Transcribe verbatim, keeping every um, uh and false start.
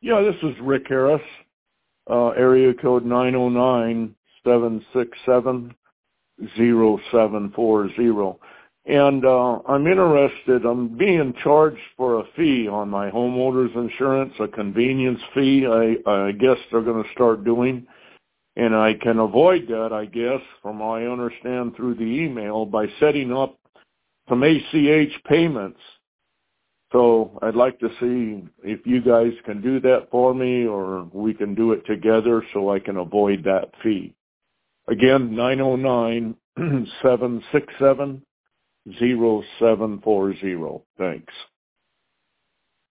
Yeah, this is Rick Harris, uh, area code nine oh nine, seven six seven, zero seven four zero. And uh, I'm interested, I'm being charged for a fee on my homeowner's insurance, a convenience fee, I, I guess they're going to start doing. And I can avoid that, I guess, from what I understand through the email, by setting up some A C H payments. So I'd like to see if you guys can do that for me, or we can do it together so I can avoid that fee. Again, nine oh nine, seven six seven, zero seven four zero. Thanks.